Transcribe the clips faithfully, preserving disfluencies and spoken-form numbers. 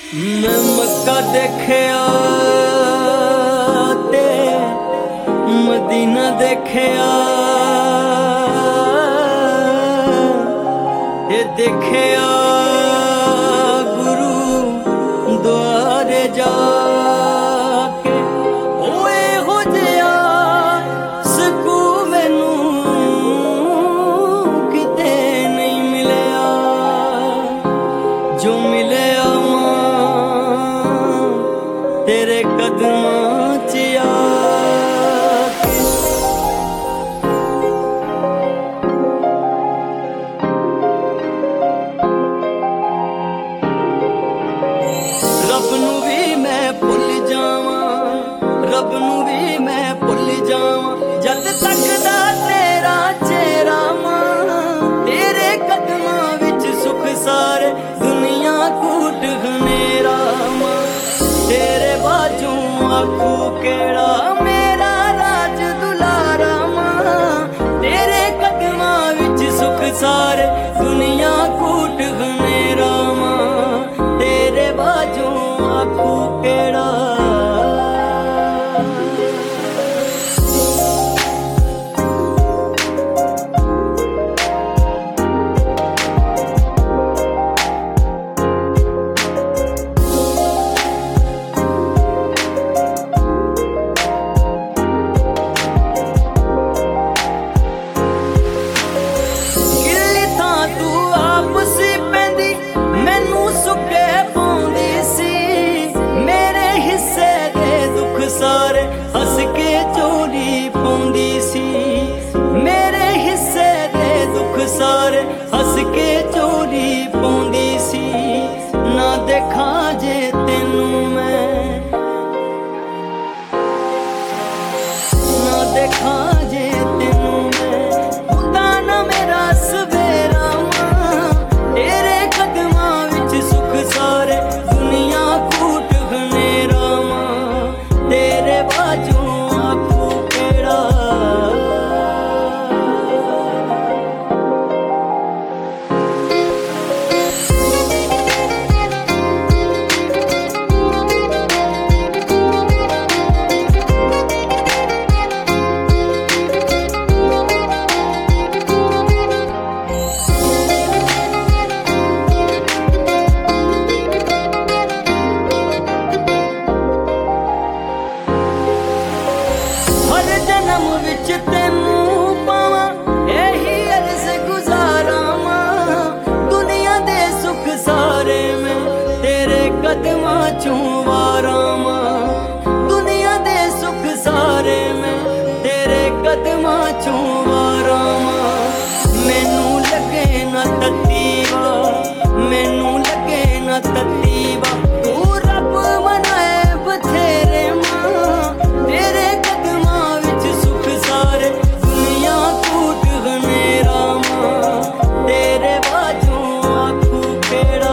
मैं मक्का देखिया ते मदीना देखिया, ये देखिया गुरु द्वारे जाके। ओए हो जिया सकू मैनू किते नहीं मिलिया, जो मिलिया तेरे कदमां च आके। रब नू भी मैं भुल जावां, रब नू भी मैं भुल जावां, जद तक दा तेरा चेहरा मां। तेरे कदमां विच सुख सारे दुनिया कूट खनेरा मां। तेरे बाजू आखू केड़ा मेरा राज दुलारा मां। तेरे कदमां विच सुख सारे दुनिया कूट खनेरा मां। तेरे बाजू आखू केड़ा। सारे हस के चोरी पाउंदी सी, मेरे हिस्से दे दुख सारे हस के चोरी पाउंदी सी। ना देखा जे तेनू मैं, ना देखा जे तेनू मैं, खुदा ना मेरा सवेरा मां। तेरे कदमां विच सुख सारे दुनिया कूट खनेरा मां। तेरे बाजू आखू केड़ा। जन्म विच तेनू पावां यही अर्ज गुजारा मां। दुनिया दे सुख सारे मैं तेरे कदमां चों वारा मां। दुनिया दे सुख सारे मैं तेरे कदमां चों वारा मां। मैनू लगे ना तत्तीवा, मैनू लगे ना तत्तीवा, तू रब बनाए बथेरे मां। तेरे दुनिया कूट खनेरा मां। तेरे बाजू आखू केड़ा।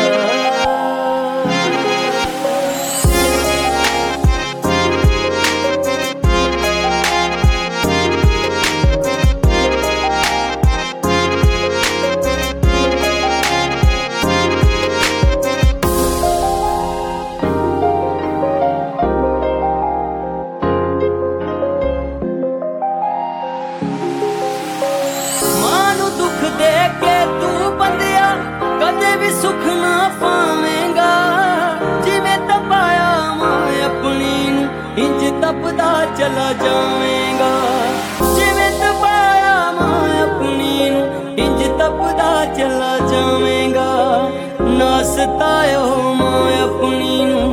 सुख ना पावेंगा जिवें तपाया मां अपनी नू, इंज तपदा चला जावेंगा। जिवें तपाया मां अपनी नू, इंज तपदा चला जावेंगा। ना सतायो मां अपनी नू,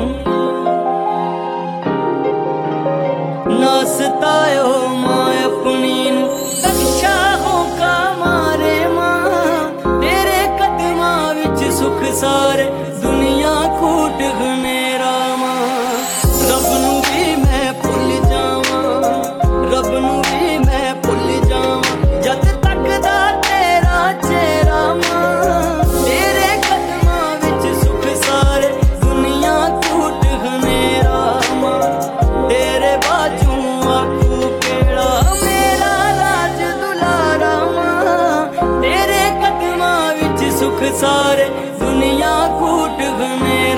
ना सतायो मां अपनी नू, दक्षा होका मारे मां। तेरे कदमां विच सुख सारे दुनिया कूट खनेरा मां। रब नू भी मैं भुल जावां, रब नू भी मैं भुल जावां, जद तक दा तेरा चेहरा मां। तेरे कदमां विच सुख सारे दुनिया कूट खनेरा मां। तेरे बाजू आखू केड़ा मेरा राज दुलारा मां। तेरे कदमां विच सुख सारे दुनिया कूट खनेरा।